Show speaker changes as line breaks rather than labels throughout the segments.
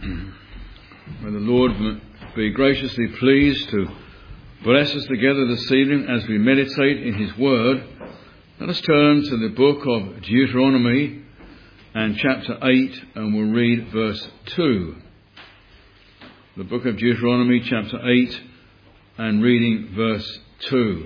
May the Lord be graciously pleased to bless us together this evening as we meditate in His Word. Let us turn to the book of Deuteronomy and chapter 8, and we'll read verse 2. The book of Deuteronomy chapter 8 and reading verse 2.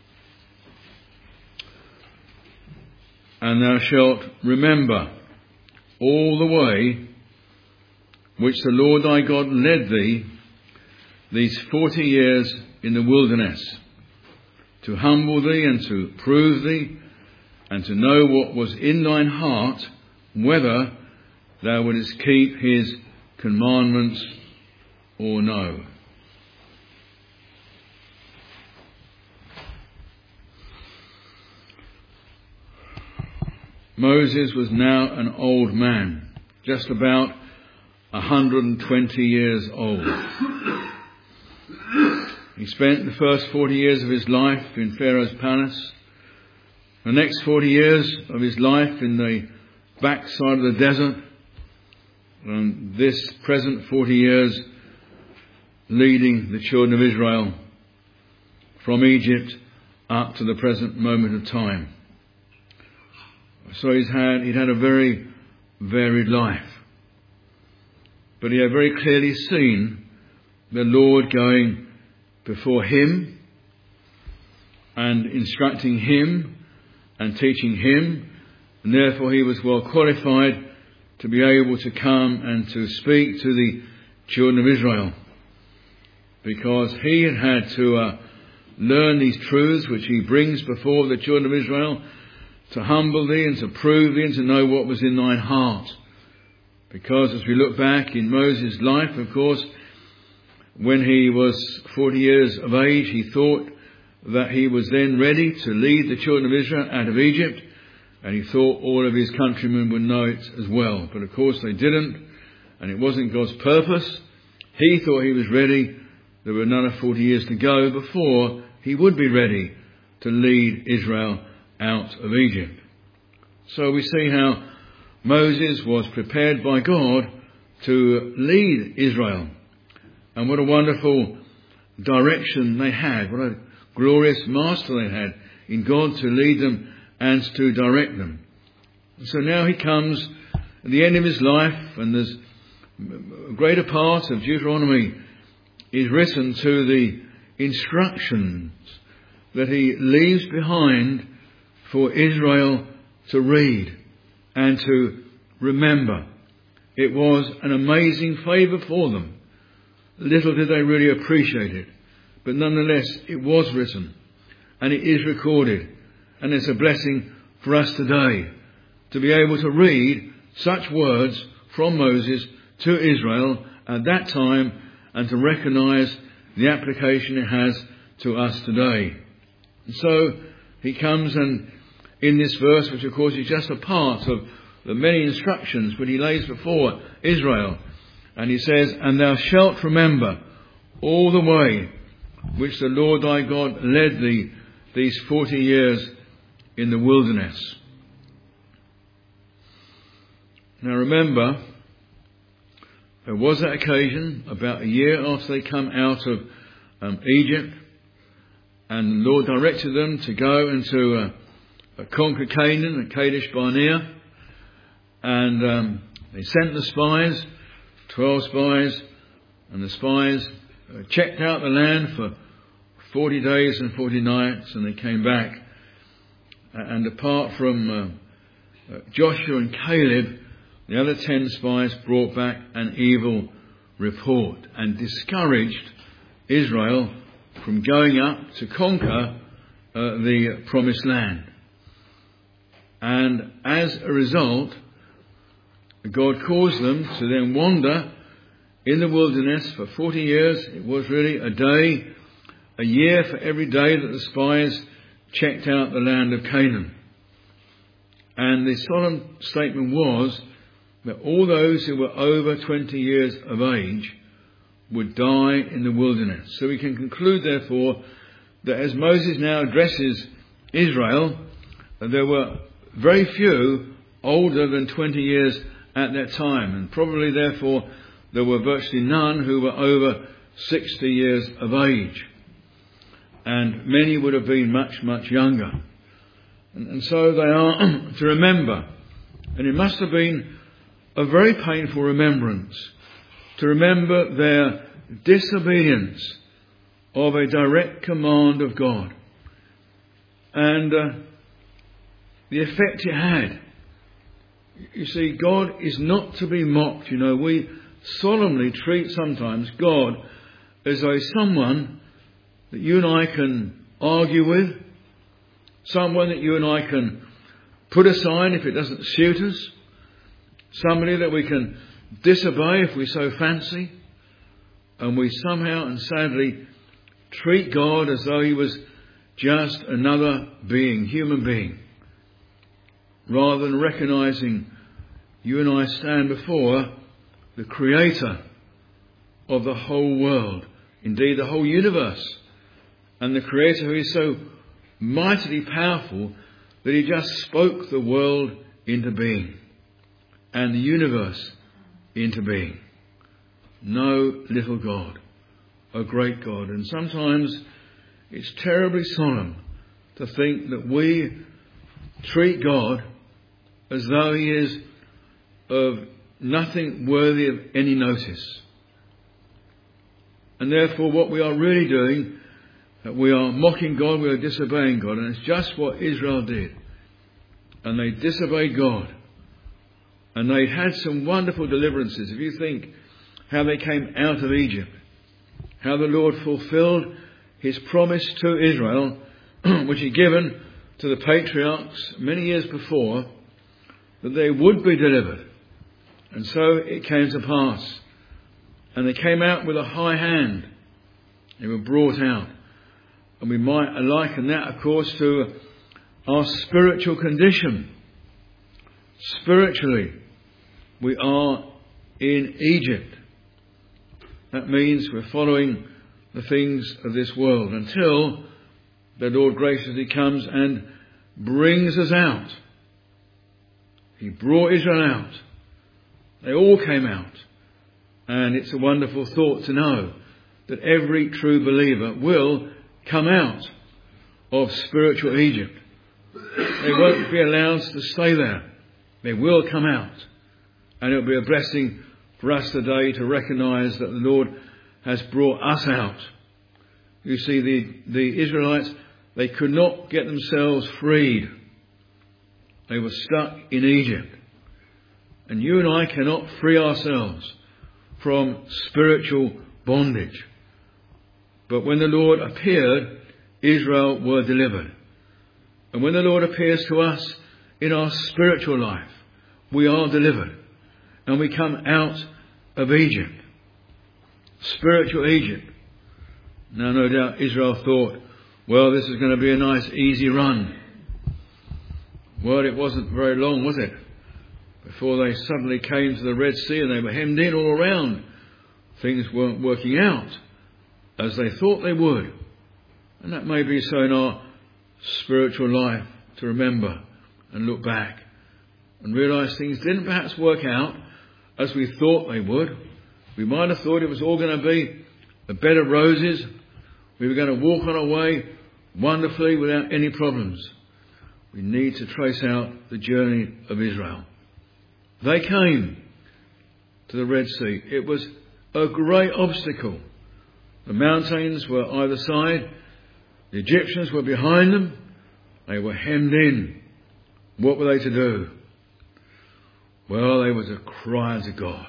And thou shalt remember all the way which the Lord thy God led thee these 40 years in the wilderness, to humble thee and to prove thee, and to know what was in thine heart, whether thou wouldest keep his commandments or no. Moses was now an old man, just about 120 years old. He spent the first 40 years of his life in Pharaoh's palace, the next 40 years of his life in the backside of the desert, and this present 40 years leading the children of Israel from Egypt up to the present moment of time. So he'd had a very varied life. But he had very clearly seen the Lord going before him and instructing him and teaching him, and therefore he was well qualified to be able to come and to speak to the children of Israel, because he had to learn these truths which he brings before the children of Israel, to humble thee and to prove thee and to know what was in thine heart. Because as we look back in Moses' life, of course, when he was 40 years of age, he thought that he was then ready to lead the children of Israel out of Egypt, and he thought all of his countrymen would know it as well. But of course they didn't, and it wasn't God's purpose. He thought he was ready. There were another 40 years to go before he would be ready to lead Israel out of Egypt. So we see how Moses was prepared by God to lead Israel. And what a wonderful direction they had. What a glorious master they had in God to lead them and to direct them. And so now he comes at the end of his life, and there's a greater part of Deuteronomy is written to the instructions that he leaves behind for Israel to read and to remember. It was an amazing favour for them. Little did they really appreciate it, but nonetheless it was written and it is recorded, and it's a blessing for us today to be able to read such words from Moses to Israel at that time and to recognise the application it has to us today. And so he comes, and in this verse, which of course is just a part of the many instructions which he lays before Israel, and he says, and thou shalt remember all the way which the Lord thy God led thee these 40 years in the wilderness. Now remember, there was that occasion about a year after they come out of Egypt, and the Lord directed them to go and to conquer Canaan and Kadesh Barnea, and they sent the spies, 12 spies, and the spies checked out the land for 40 days and 40 nights, and they came back. And apart from Joshua and Caleb, the other 10 spies brought back an evil report and discouraged Israel from going up to conquer the promised land. And as a result, God caused them to then wander in the wilderness for 40 years. It was really a year for every day that the spies checked out the land of Canaan. And the solemn statement was that all those who were over 20 years of age would die in the wilderness. So we can conclude, therefore, that as Moses now addresses Israel, there were very few older than 20 years at that time, and probably therefore there were virtually none who were over 60 years of age. And many would have been much, much younger. And so they are to remember. And it must have been a very painful remembrance to remember their disobedience of a direct command of God. And the effect it had. You see, God is not to be mocked. You know, we solemnly treat sometimes God as though someone that you and I can argue with, someone that you and I can put aside if it doesn't suit us, somebody that we can disobey if we so fancy, and we somehow and sadly treat God as though he was just another being, human being, rather than recognising you and I stand before the Creator of the whole world, indeed the whole universe, and the Creator who is so mightily powerful that he just spoke the world into being and the universe into being. No little God, a great God. And sometimes it's terribly solemn to think that we treat God as though he is of nothing worthy of any notice. And therefore what we are really doing, we are mocking God, we are disobeying God. And it's just what Israel did. And they disobeyed God. And they had some wonderful deliverances. If you think how they came out of Egypt, how the Lord fulfilled his promise to Israel, which he'd given to the patriarchs many years before, that they would be delivered. And so it came to pass. And they came out with a high hand. They were brought out. And we might liken that, of course, to our spiritual condition. Spiritually, we are in Egypt. That means we're following the things of this world until the Lord graciously comes and brings us out. He brought Israel out. They all came out. And it's a wonderful thought to know that every true believer will come out of spiritual Egypt. They won't be allowed to stay there. They will come out. And it'll be a blessing for us today to recognise that the Lord has brought us out. You see, the Israelites, they could not get themselves freed. They were stuck in Egypt. And you and I cannot free ourselves from spiritual bondage. But when the Lord appeared, Israel were delivered. And when the Lord appears to us in our spiritual life, we are delivered. And we come out of Egypt. Spiritual Egypt. Now, no doubt Israel thought, well, this is going to be a nice, easy run. Well, it wasn't very long, was it? Before they suddenly came to the Red Sea and they were hemmed in all around. Things weren't working out as they thought they would. And that may be so in our spiritual life, to remember and look back and realise things didn't perhaps work out as we thought they would. We might have thought it was all going to be a bed of roses. We were going to walk on our way wonderfully without any problems. We need to trace out the journey of Israel. They came to the Red Sea. It was a great obstacle. The mountains were either side. The Egyptians were behind them. They were hemmed in. What were they to do? Well, they were to cry unto God.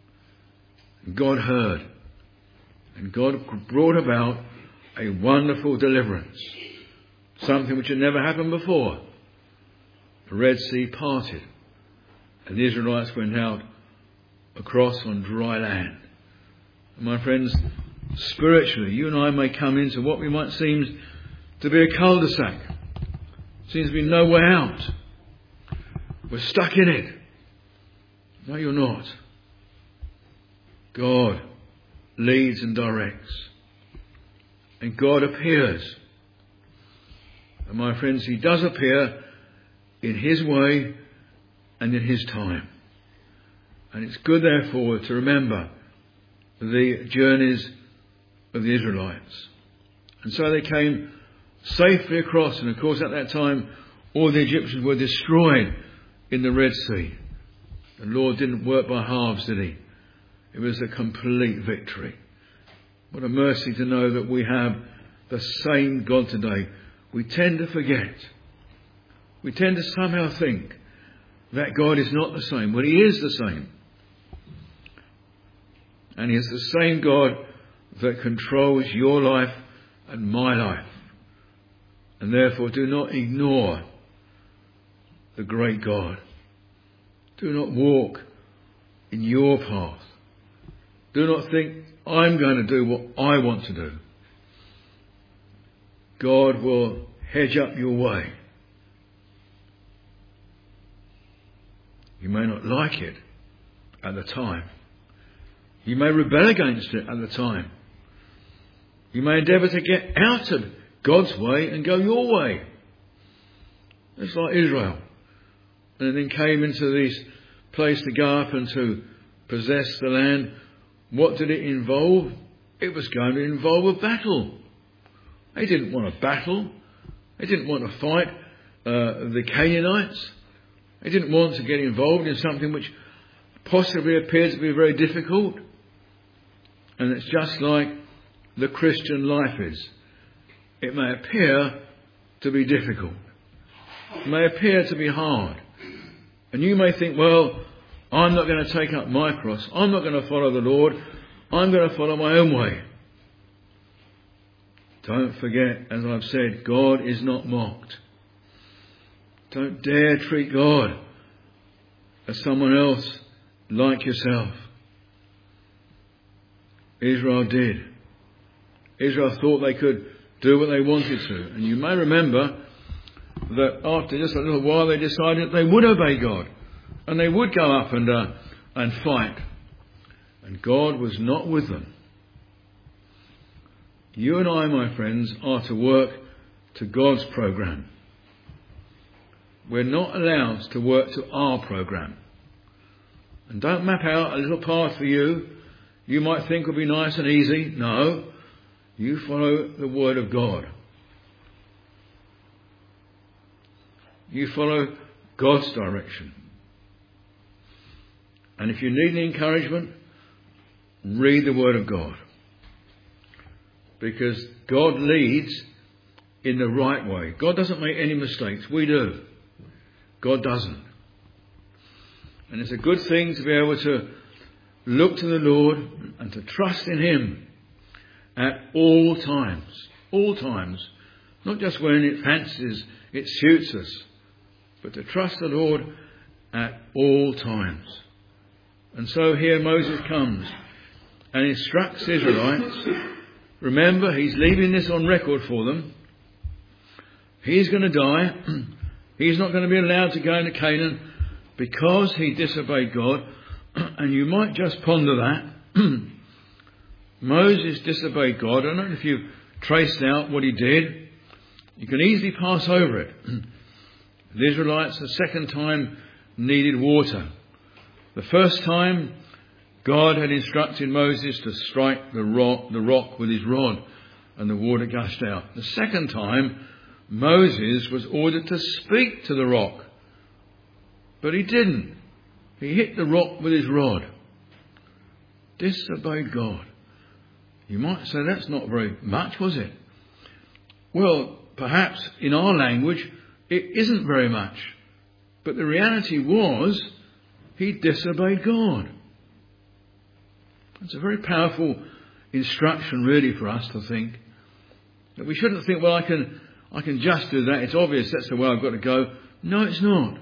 And God heard. And God brought about a wonderful deliverance. Something which had never happened before. The Red Sea parted. And the Israelites went out across on dry land. And my friends, spiritually, you and I may come into what we might seem to be a cul-de-sac. Seems to be no way out. We're stuck in it. No, you're not. God leads and directs. And God appears. And my friends, he does appear in his way and in his time. And it's good, therefore, to remember the journeys of the Israelites. And so they came safely across, and of course at that time all the Egyptians were destroyed in the Red Sea. The Lord didn't work by halves, did he? It was a complete victory. What a mercy to know that we have the same God today. We tend to forget. We tend to somehow think that God is not the same. But he is the same. And he is the same God that controls your life and my life. And therefore do not ignore the great God. Do not walk in your path. Do not think, I'm going to do what I want to do. God will hedge up your way. You may not like it at the time. You may rebel against it at the time. You may endeavour to get out of God's way and go your way. It's like Israel. And then came into this place to go up and to possess the land. What did it involve? It was going to involve a battle. They didn't want a battle. They didn't want to fight the Canaanites. They didn't want to get involved in something which possibly appears to be very difficult. And it's just like the Christian life is. It may appear to be difficult. It may appear to be hard. And you may think, well, I'm not going to take up my cross. I'm not going to follow the Lord. I'm going to follow my own way. Don't forget, as I've said, God is not mocked. Don't dare treat God as someone else like yourself. Israel did. Israel thought they could do what they wanted to. And you may remember that after just a little while they decided they would obey God. And they would go up and fight. And God was not with them. You and I, my friends, are to work to God's program. We're not allowed to work to our program. And don't map out a little path for you. You might think will be nice and easy. No. You follow the word of God. You follow God's direction. And if you need any encouragement, read the word of God. Because God leads in the right way. God doesn't make any mistakes. We do. God doesn't. And it's a good thing to be able to look to the Lord and to trust in him at all times. All times. Not just when it fancies, it suits us. But to trust the Lord at all times. And so here Moses comes and instructs the Israelites. Remember, he's leaving this on record for them. He's going to die. He's not going to be allowed to go into Canaan because he disobeyed God. And you might just ponder that. Moses disobeyed God. I don't know if you've traced out what he did. You can easily pass over it. The Israelites the second time needed water. The first time God had instructed Moses to strike the rock with his rod and the water gushed out. The second time Moses was ordered to speak to the rock. But he didn't. He hit the rock with his rod. Disobeyed God. You might say that's not very much, was it? Well, perhaps in our language it isn't very much. But the reality was he disobeyed God. It's a very powerful instruction really for us to think. That we shouldn't think, well, I can just do that. It's obvious that's the way I've got to go. No, it's not.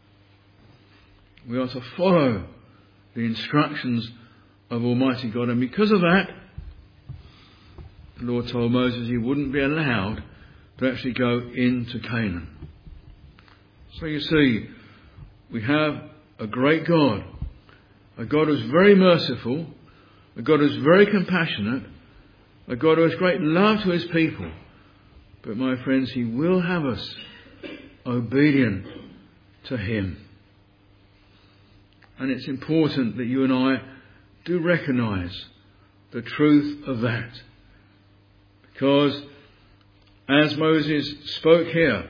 We are to follow the instructions of Almighty God. And because of that, the Lord told Moses he wouldn't be allowed to actually go into Canaan. So you see, we have a great God. A God who's very merciful. A God who's very compassionate. A God who has great love to his people. But my friends, he will have us obedient to him. And it's important that you and I do recognise the truth of that. Because as Moses spoke here,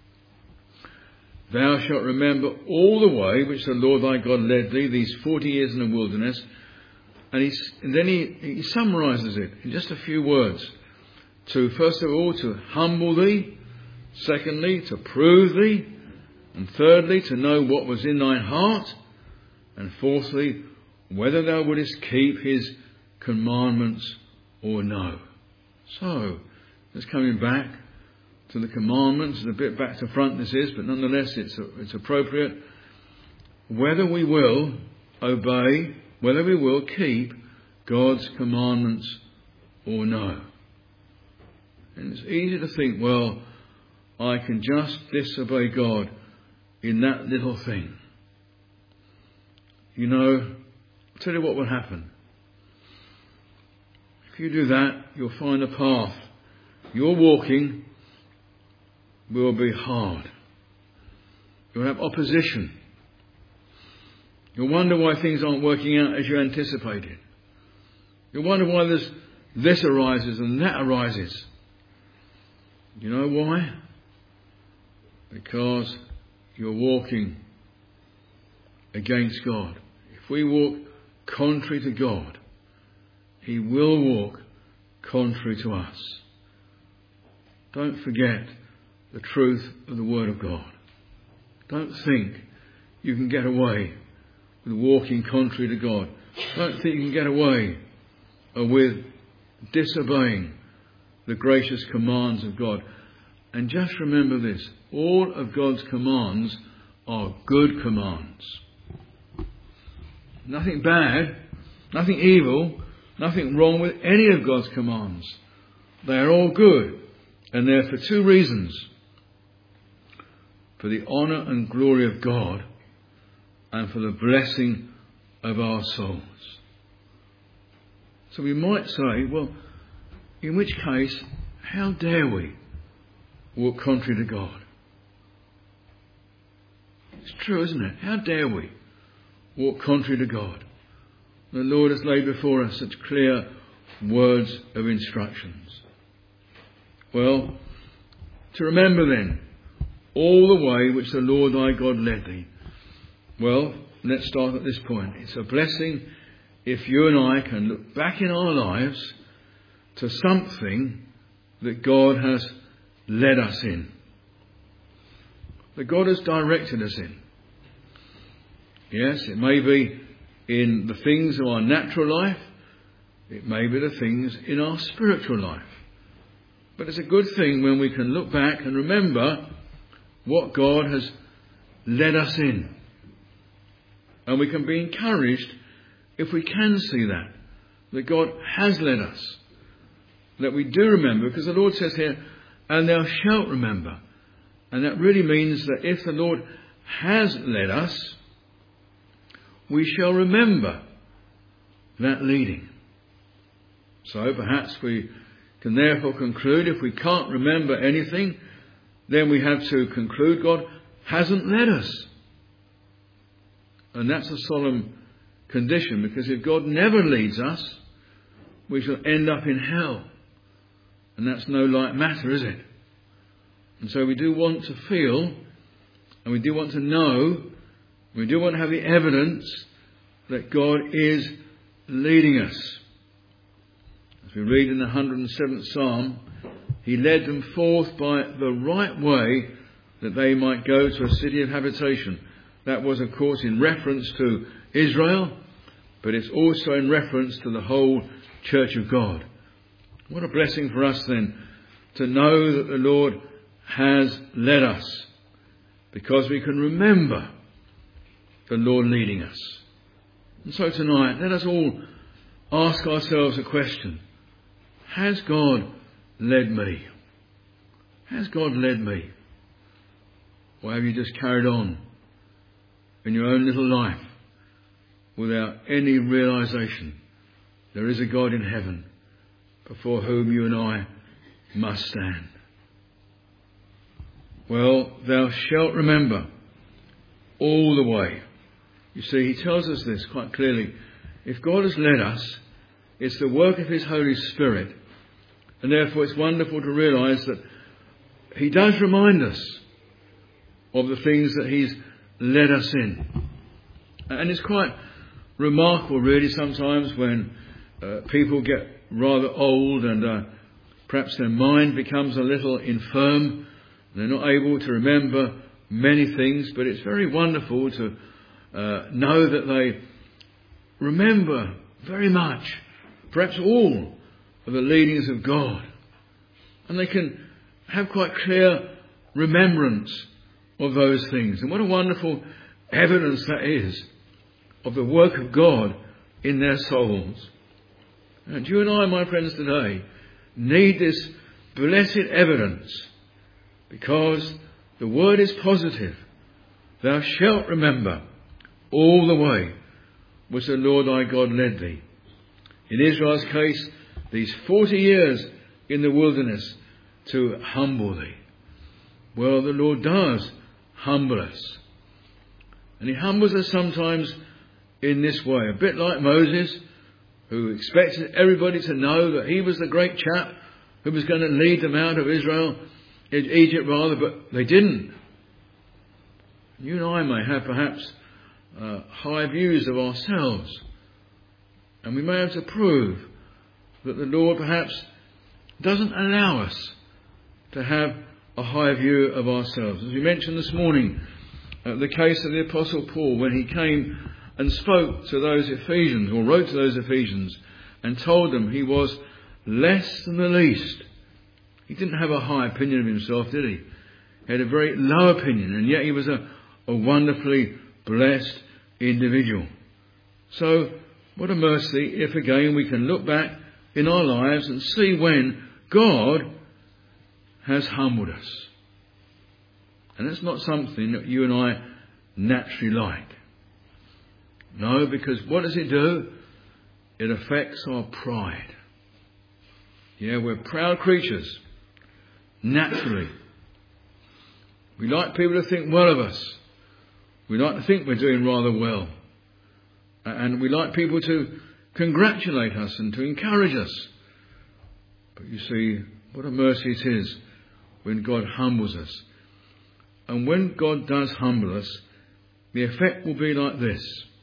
thou shalt remember all the way which the Lord thy God led thee these 40 years in the wilderness. And then he summarises it in just a few words. First of all, to humble thee. Secondly, to prove thee. And thirdly, to know what was in thine heart. And fourthly, whether thou wouldest keep his commandments or no. So, just coming back to the commandments, a bit back to front this is, but nonetheless it's appropriate. Whether we will obey, whether we will keep God's commandments or no. And it's easy to think, well, I can just disobey God in that little thing. You know, I'll tell you what will happen. If you do that, you'll find a path you're walking will be hard. You'll have opposition. You'll wonder why things aren't working out as you anticipated. You'll wonder why this arises and that arises. You know why? Because you're walking against God. If we walk contrary to God, he will walk contrary to us. Don't forget the truth of the Word of God. Don't think you can get away with walking contrary to God. Don't think you can get away with disobeying the gracious commands of God. And just remember this, all of God's commands are good commands. Nothing bad, nothing evil, nothing wrong with any of God's commands. They are all good. And they're for two reasons. For the honour and glory of God and for the blessing of our souls. So we might say, well, in which case, how dare we walk contrary to God? It's true, isn't it? How dare we walk contrary to God? The Lord has laid before us such clear words of instructions. Well, to remember then, all the way which the Lord thy God led thee. Well, let's start at this point. It's a blessing if you and I can look back in our lives to something that God has led us in. That God has directed us in. Yes, it may be in the things of our natural life. It may be the things in our spiritual life. But it's a good thing when we can look back and remember what God has led us in. And we can be encouraged if we can see that God has led us. That we do remember, because the Lord says here, and thou shalt remember. And that really means that if the Lord has led us, we shall remember that leading. So perhaps we can therefore conclude, if we can't remember anything, then we have to conclude God hasn't led us. And that's a solemn condition, because if God never leads us, we shall end up in hell. And that's no light matter, is it? And so we do want to feel, and we do want to know, we do want to have the evidence that God is leading us. As we read in the 107th Psalm, he led them forth by the right way that they might go to a city of habitation. That was, of course, in reference to Israel, but it's also in reference to the whole Church of God. What a blessing for us then to know that the Lord has led us, because we can remember the Lord leading us. And so tonight, let us all ask ourselves a question. Has God led me? Has God led me? Or have you just carried on in your own little life without any realization there is a God in heaven before whom you and I must stand? Well, thou shalt remember all the way. You see, he tells us this quite clearly. If God has led us, It's the work of his Holy Spirit. And therefore it's wonderful to realise that he does remind us of the things that he's led us in. And it's quite remarkable really sometimes when people get rather old and perhaps their mind becomes a little infirm. They're not able to remember many things, but it's very wonderful to know that they remember very much, perhaps all of the leadings of God. And they can have quite clear remembrance of those things. And what a wonderful evidence that is of the work of God in their souls. And you and I, my friends, today need this blessed evidence, because the word is positive. Thou shalt remember all the way which the Lord thy God led thee. In Israel's case, these 40 years in the wilderness to humble thee. Well, the Lord does humble us. And he humbles us sometimes in this way, a bit like Moses, who expected everybody to know that he was the great chap who was going to lead them out of Egypt, but they didn't. You and I may have perhaps high views of ourselves, and we may have to prove that the Lord perhaps doesn't allow us to have a high view of ourselves. As we mentioned this morning, the case of the Apostle Paul, when he came and spoke to those Ephesians, or wrote to those Ephesians, and told them he was less than the least. He didn't have a high opinion of himself, did he? He had a very low opinion, and yet he was a wonderfully blessed individual. So, what a mercy if again we can look back in our lives and see when God has humbled us. And it's not something that you and I naturally like. No, because what does it do? It affects our pride. Yeah, we're proud creatures. Naturally. We like people to think well of us. We like to think we're doing rather well. And we like people to congratulate us and to encourage us. But you see, what a mercy it is when God humbles us. And when God does humble us, the effect will be like this.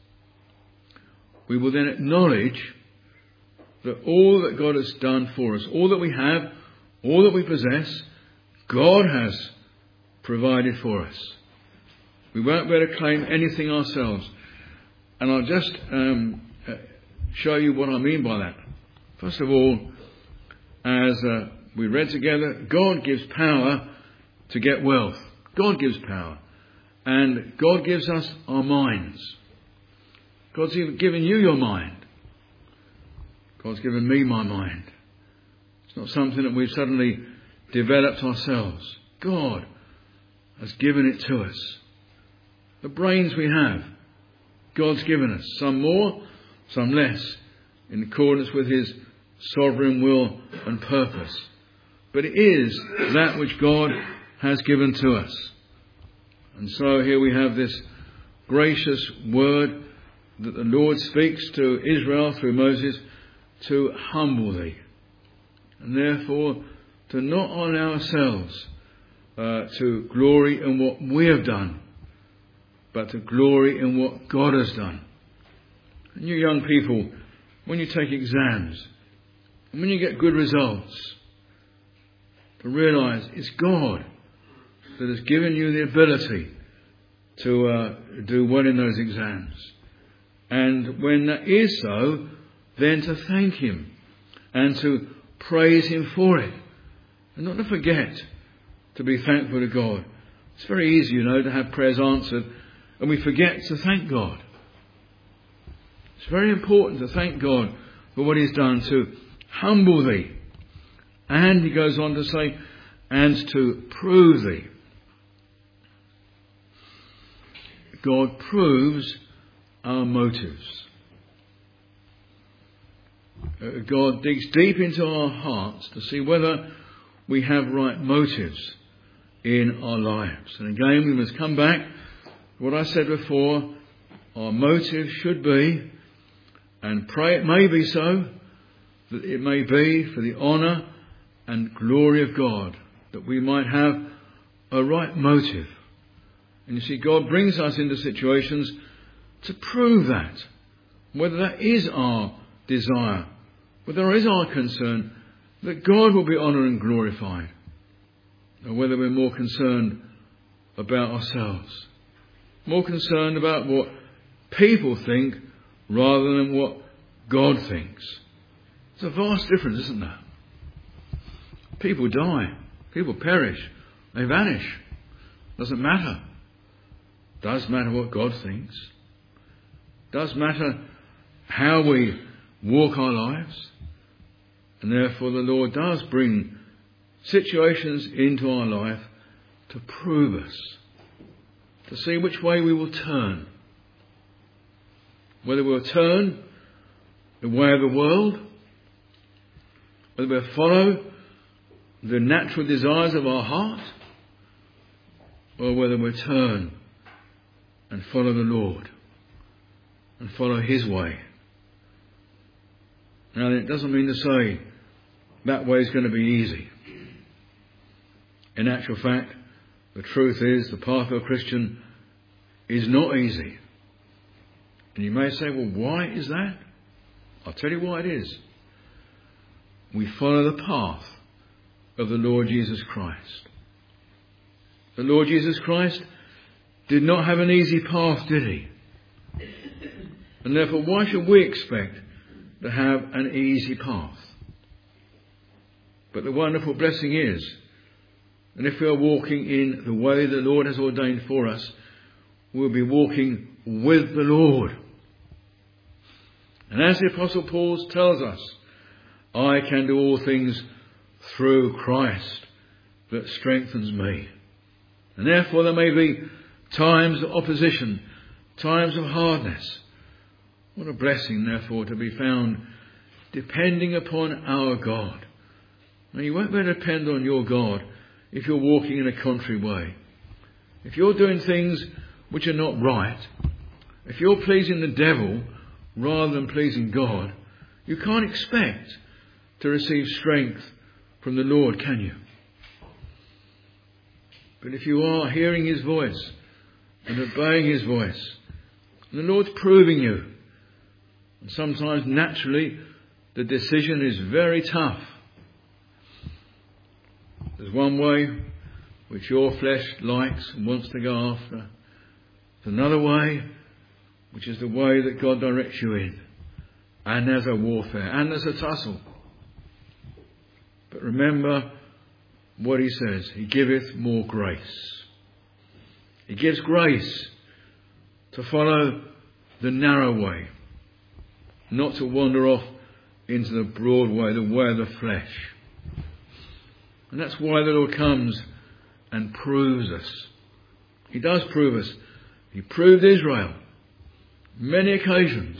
We will then acknowledge that all that God has done for us, all that we have, all that we possess, God has provided for us. We won't be able to claim anything ourselves. And I'll just show you what I mean by that. First of all, as we read together, God gives power to get wealth. God gives power. And God gives us our minds. God's even given you your mind. God's given me my mind. It's not something that we've suddenly developed ourselves. God has given it to us. The brains we have, God's given us. Some more, some less, in accordance with his sovereign will and purpose. But it is that which God has given to us. And so here we have this gracious word that the Lord speaks to Israel through Moses, to humble thee. And therefore to not allow ourselves to glory in what we have done, but to glory in what God has done. And you young people, when you take exams, and when you get good results, to realise it's God that has given you the ability to do well in those exams. And when that is so, then to thank him and to praise him for it. And not to forget to be thankful to God. It's very easy, to have prayers answered and we forget to thank God. It's very important to thank God for what he's done, to humble thee. And he goes on to say, and to prove thee. God proves our motives. God digs deep into our hearts to see whether we have right motives in our lives. And again, we must come back to what I said before. Our motive should be, and pray it may be so, that it may be for the honour and glory of God, that we might have a right motive. And you see, God brings us into situations to prove that, whether that is our desire, whether that is our concern, that God will be honoured and glorified, or whether we're more concerned about ourselves, more concerned about what people think rather than what God thinks. It's a vast difference, isn't there? People die, people perish, they vanish. Doesn't matter. Does matter what God thinks. Does matter how we walk our lives. And therefore the Lord does bring situations into our life to prove us, to see which way we will turn. Whether we'll turn the way of the world, whether we'll follow the natural desires of our heart, or whether we'll turn and follow the Lord and follow His way. Now, it doesn't mean to say that way is going to be easy. In actual fact, the truth is the path of a Christian is not easy. And you may say, well, why is that? I'll tell you why it is. We follow the path of the Lord Jesus Christ. The Lord Jesus Christ did not have an easy path, did He? And therefore, why should we expect to have an easy path? But the wonderful blessing is, and if we are walking in the way the Lord has ordained for us, we'll be walking with the Lord. And as the Apostle Paul tells us, I can do all things through Christ that strengthens me. And therefore there may be times of opposition, times of hardness. What a blessing, therefore, to be found depending upon our God. Now, you won't be able to depend on your God if you're walking in a contrary way. If you're doing things which are not right, if you're pleasing the devil rather than pleasing God, you can't expect to receive strength from the Lord, can you? But if you are hearing His voice and obeying His voice, and the Lord's proving you, and sometimes naturally the decision is very tough. There's one way which your flesh likes and wants to go after. There's another way which is the way that God directs you in. And there's a warfare, and there's a tussle. But remember what He says. He giveth more grace. He gives grace to follow the narrow way, not to wander off into the broad way, the way of the flesh. And that's why the Lord comes and proves us. He does prove us. He proved Israel many occasions,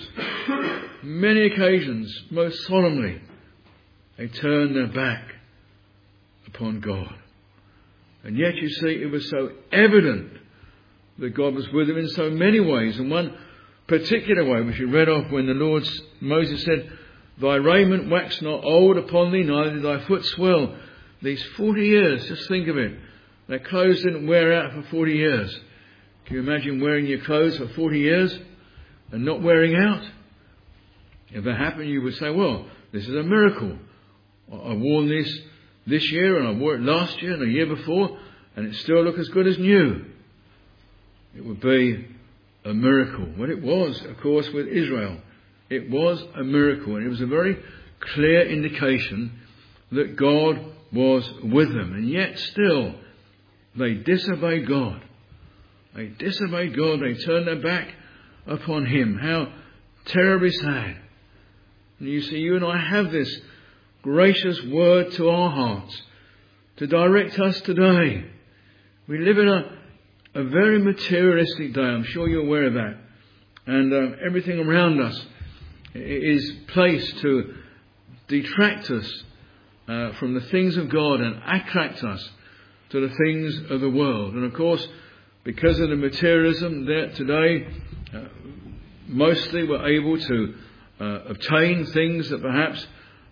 most solemnly. They turned their back upon God. And yet, you see, it was so evident that God was with them in so many ways. And one particular way, which we read off when Moses said, Thy raiment wax not old upon thee, neither did thy foot swell. These 40 years, just think of it. Their clothes didn't wear out for 40 years. Can you imagine wearing your clothes for 40 years and not wearing out? If that happened, you would say, well, this is a miracle. I wore this year, and I wore it last year and the year before, and it still looks as good as new. It would be a miracle. Well, it was, of course, with Israel. It was a miracle, and it was a very clear indication that God was with them. And yet still, they disobeyed God. They disobeyed God. They turned their back upon Him. How terribly sad. And you see, you and I have this gracious word to our hearts to direct us today. We live in a very materialistic day. I'm sure you're aware of that. And everything around us is placed to detract us from the things of God and attract us to the things of the world. And of course, because of the materialism there today, mostly we're able to obtain things that perhaps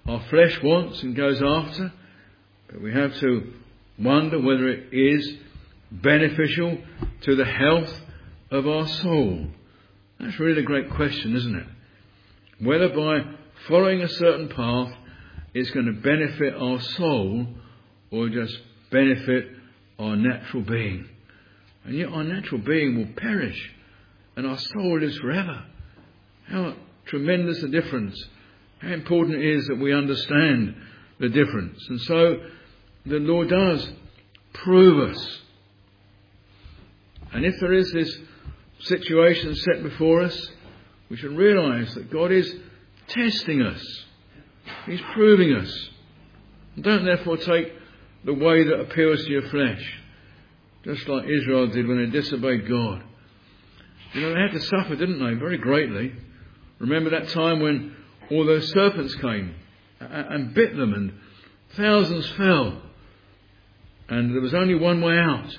our flesh wants and goes after, but we have to wonder whether it is beneficial to the health of our soul. That's really the great question, isn't it? Whether by following a certain path it's going to benefit our soul or just benefit our natural being. And yet our natural being will perish and our soul lives forever. How tremendous a difference. How important it is that we understand the difference. And so the Lord does prove us. And if there is this situation set before us, we should realise that God is testing us. He's proving us. Don't therefore take the way that appeals to your flesh, just like Israel did when they disobeyed God. You know, they had to suffer, didn't they? Very greatly. Remember that time when all those serpents came and bit them and thousands fell. And there was only one way out.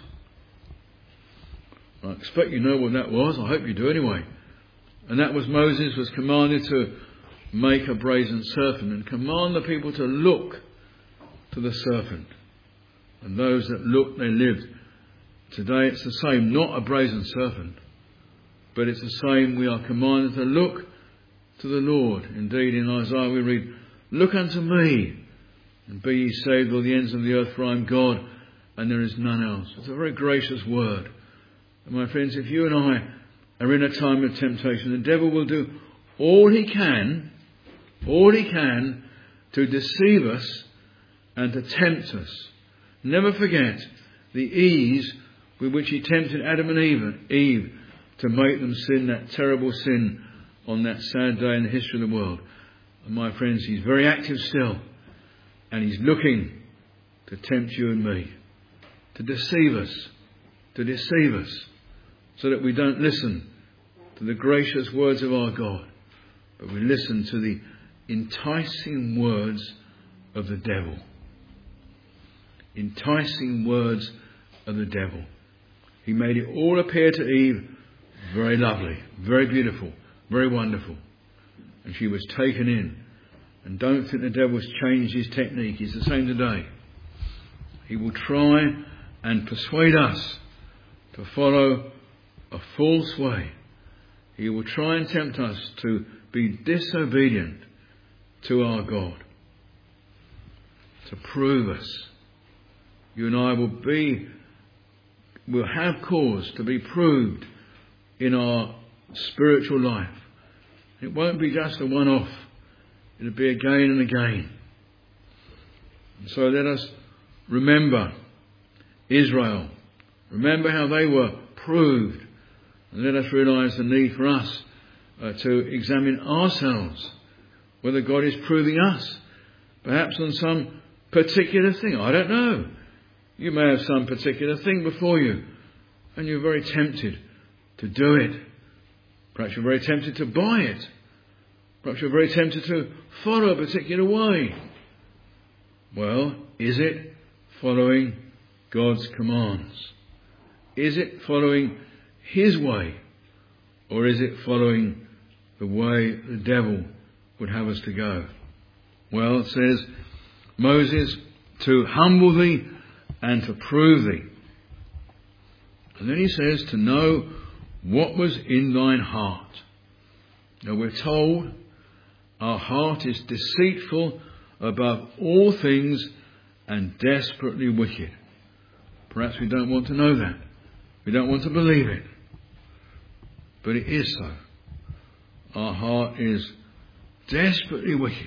I expect you know what that was. I hope you do anyway. And that was Moses was commanded to make a brazen serpent and command the people to look to the serpent. And those that looked, they lived. Today it's the same, not a brazen serpent, but it's the same. We are commanded to look to the Lord. Indeed, in Isaiah we read, "Look unto me, and be ye saved all the ends of the earth, for I am God, and there is none else." It's a very gracious word. And my friends, if you and I are in a time of temptation, the devil will do all he can to deceive us and to tempt us. Never forget the ease with which he tempted Adam and Eve to make them sin that terrible sin on that sad day in the history of the world. And my friends, he's very active still, and he's looking to tempt you and me, to deceive us, so that we don't listen to the gracious words of our God, but we listen to the enticing words of the devil. Enticing words of the devil. He made it all appear to Eve very lovely, very beautiful, very wonderful. And she was taken in. And don't think the devil's changed his technique. He's the same today. He will try and persuade us to follow a false way. He will try and tempt us to be disobedient to our God, to prove us. You and I will have cause to be proved in our spiritual life. It won't be just a one-off. It'll be again and again. And so let us remember Israel. Remember how they were proved. And let us realise the need for us to examine ourselves, whether God is proving us, perhaps on some particular thing. I don't know. You may have some particular thing before you, and you're very tempted to do it. Perhaps you're very tempted to buy it. Perhaps you're very tempted to follow a particular way. Well, is it following God's commands? Is it following His way? Or is it following the way the devil would have us to go? Well, it says, Moses, to humble thee and to prove thee. And then he says, to know what was in thine heart. Now we're told our heart is deceitful above all things and desperately wicked. Perhaps we don't want to know that. We don't want to believe it. But it is so. Our heart is desperately wicked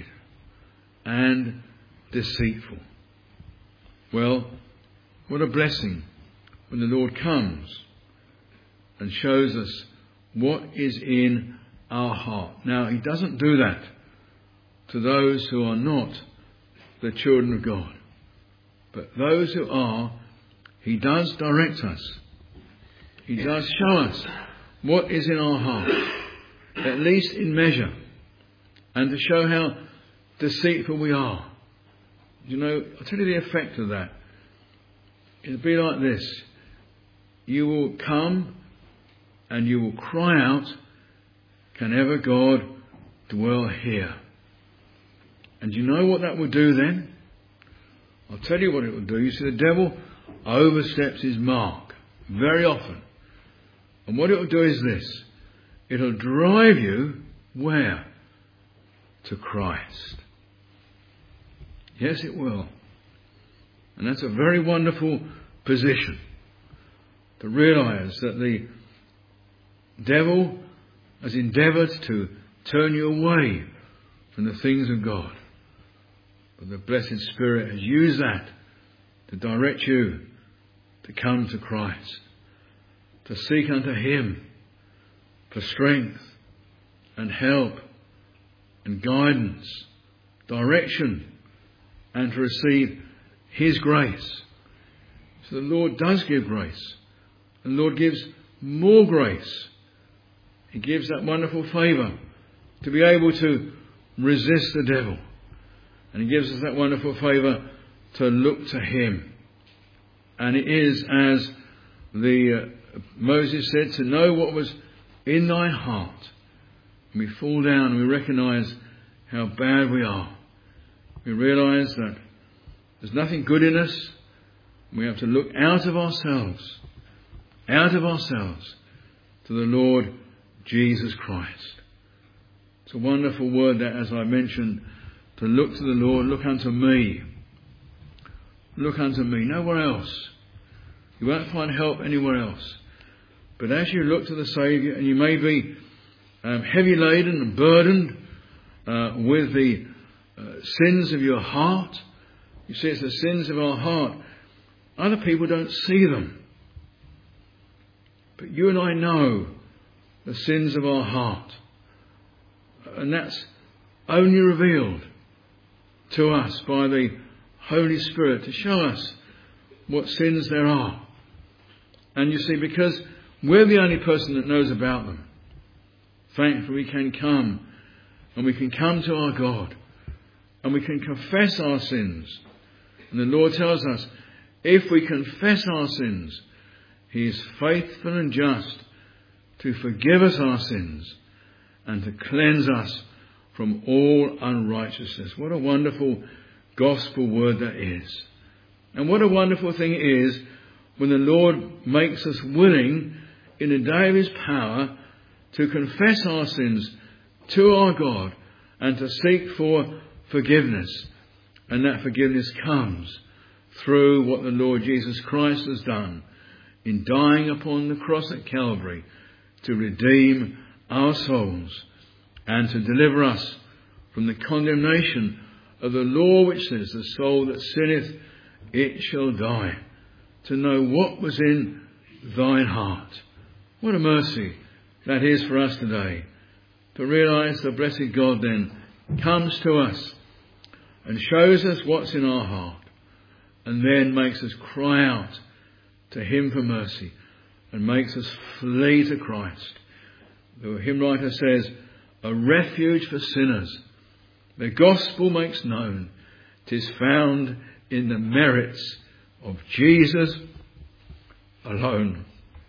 and deceitful. Well, what a blessing when the Lord comes and shows us what is in our heart. Now, He doesn't do that to those who are not the children of God. But those who are, He does direct us. He does show us what is in our heart, at least in measure, and to show how deceitful we are. You know, I'll tell you the effect of that. It'll be like this. You will come and you will cry out, can ever God dwell here? And you know what that will do then? I'll tell you what it will do. You see, the devil oversteps his mark very often. And what it will do is this. It'll drive you where? To Christ. Yes, it will. And that's a very wonderful position, to realise that the devil has endeavoured to turn you away from the things of God. But the blessed Spirit has used that to direct you to come to Christ, to seek unto Him for strength and help and guidance, direction, and to receive His grace. So the Lord does give grace. And the Lord gives more grace. He gives that wonderful favour to be able to resist the devil. And He gives us that wonderful favour to look to Him. And it is as Moses said, to know what was in thy heart. And we fall down and we recognise how bad we are. We realise that there's nothing good in us. We have to look out of ourselves to the Lord Jesus Christ. It's a wonderful word that, as I mentioned, to look to the Lord, look unto me. Look unto me, nowhere else. You won't find help anywhere else. But as you look to the Saviour, and you may be heavy laden and burdened with the sins of your heart. You see, it's the sins of our heart. Other people don't see them. But you and I know the sins of our heart. And that's only revealed to us by the Holy Spirit to show us what sins there are. And you see, because we're the only person that knows about them, thankfully we can come, and we can come to our God, and we can confess our sins. And the Lord tells us, if we confess our sins, He is faithful and just to forgive us our sins and to cleanse us from all unrighteousness. What a wonderful gospel word that is. And what a wonderful thing it is when the Lord makes us willing in the day of His power to confess our sins to our God and to seek for forgiveness. And that forgiveness comes through what the Lord Jesus Christ has done in dying upon the cross at Calvary to redeem our souls and to deliver us from the condemnation of the law which says, the soul that sinneth, it shall die. To know what was in thine heart. What a mercy that is for us today. To realise the blessed God then comes to us and shows us what's in our heart, and then makes us cry out to Him for mercy and makes us flee to Christ. The hymn writer says, a refuge for sinners. The gospel makes known, 'tis found in the merits of Jesus alone.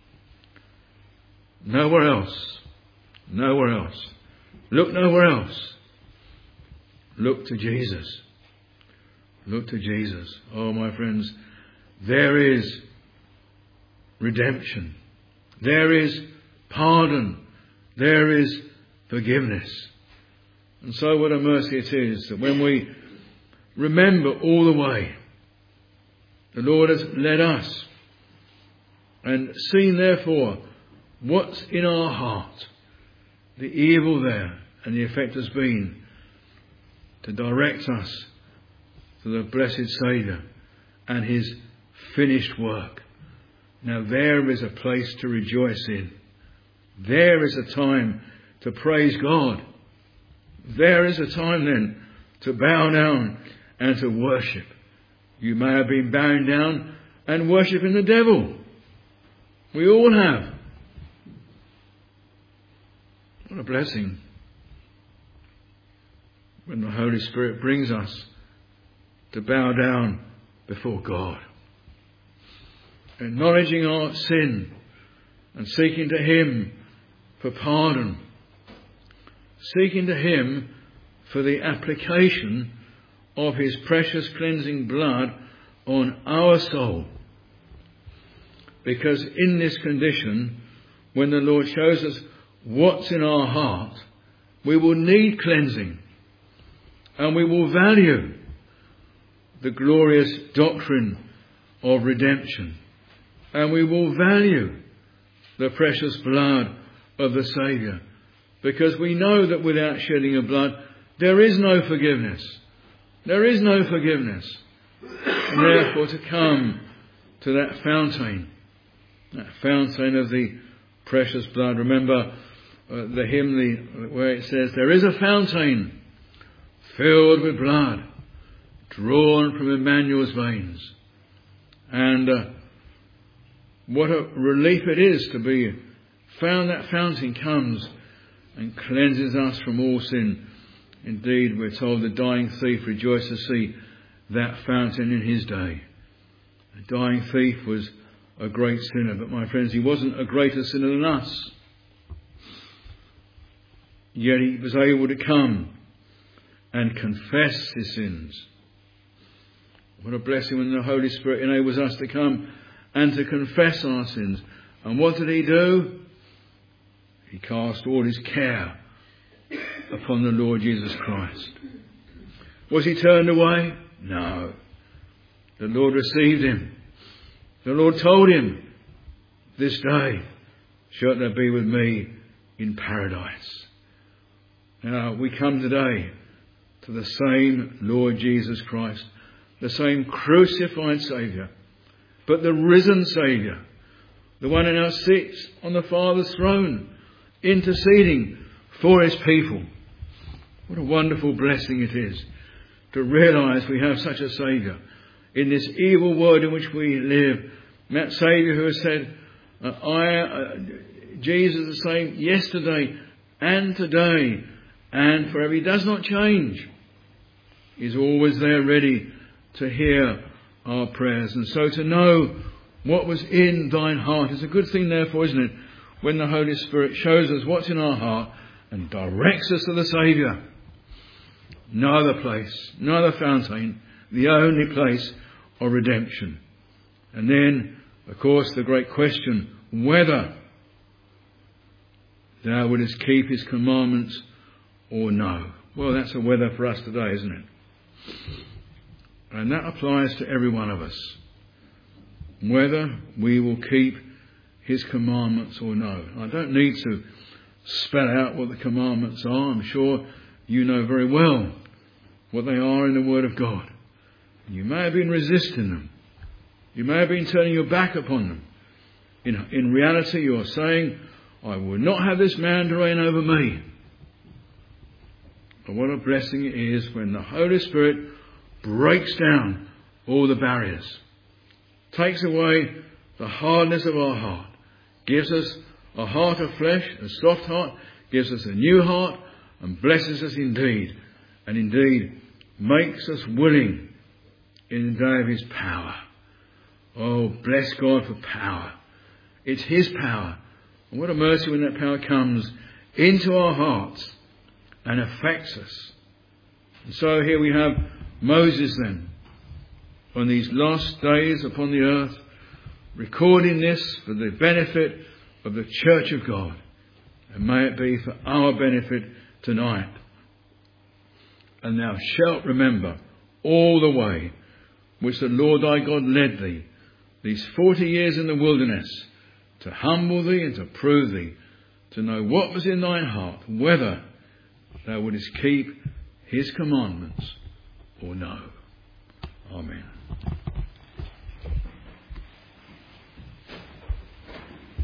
Nowhere else. Nowhere else. Look nowhere else. Look to Jesus. Look to Jesus. Oh, my friends, there is redemption. There is pardon. There is forgiveness. And so what a mercy it is that when we remember all the way the Lord has led us and seen therefore what's in our heart, the evil there, and the effect has been to direct us to the blessed Saviour and His finished work. Now there is a place to rejoice in. There is a time to praise God. There is a time then to bow down and to worship. You may have been bowing down and worshipping the devil. We all have. What a blessing when the Holy Spirit brings us to bow down before God, acknowledging our sin and seeking to Him for pardon, seeking to Him for the application of his precious cleansing blood on our soul. Because in this condition, when the Lord shows us what's in our heart, we will need cleansing, and we will value the glorious doctrine of redemption, and we will value the precious blood of the Saviour, because we know that without shedding of blood there is no forgiveness. There is no forgiveness. And therefore to come to that fountain of the precious blood. Remember the hymn where it says, there is a fountain filled with blood, drawn from Emmanuel's veins. And what a relief it is to be found. That fountain comes and cleanses us from all sin. Indeed, we're told the dying thief rejoiced to see that fountain in his day. The dying thief was a great sinner, but my friends, he wasn't a greater sinner than us. Yet he was able to come and confess his sins. What a blessing when the Holy Spirit enables us to come and to confess our sins. And what did he do? He cast all his care upon the Lord Jesus Christ. Was he turned away? No. The Lord received him. The Lord told him, this day shalt thou be with me in paradise. Now we come today to the same Lord Jesus Christ, the same crucified Saviour, but the risen Saviour, the one who now sits on the Father's throne, interceding for his people. What a wonderful blessing it is to realise we have such a Saviour in this evil world in which we live. And that Saviour who has said, Jesus is the same yesterday and today and forever. He does not change. He's always there ready to hear our prayers. And so to know what was in thine heart is a good thing, therefore, isn't it? When the Holy Spirit shows us what's in our heart and directs us to the Saviour. No other place, no other fountain, the only place of redemption. And then, of course, the great question, whether thou wouldest keep his commandments or no. Well, that's a whether for us today, isn't it? And that applies to every one of us. Whether we will keep his commandments or no. I don't need to spell out what the commandments are. I'm sure you know very well what they are in the Word of God. You may have been resisting them. You may have been turning your back upon them. In reality, you're saying, I will not have this man to reign over me. But what a blessing it is when the Holy Spirit breaks down all the barriers, takes away the hardness of our heart, gives us a heart of flesh, a soft heart, gives us a new heart, and blesses us indeed, and indeed makes us willing in the day of his power. Oh, bless God for power. It's his power. And what a mercy when that power comes into our hearts and affects us. And so here we have Moses then, on these last days upon the earth, recording this for the benefit of the Church of God. And may it be for our benefit tonight. And thou shalt remember all the way which the Lord thy God led thee these 40 years in the wilderness, to humble thee and to prove thee, to know what was in thine heart, whether thou wouldest keep his commandments or no.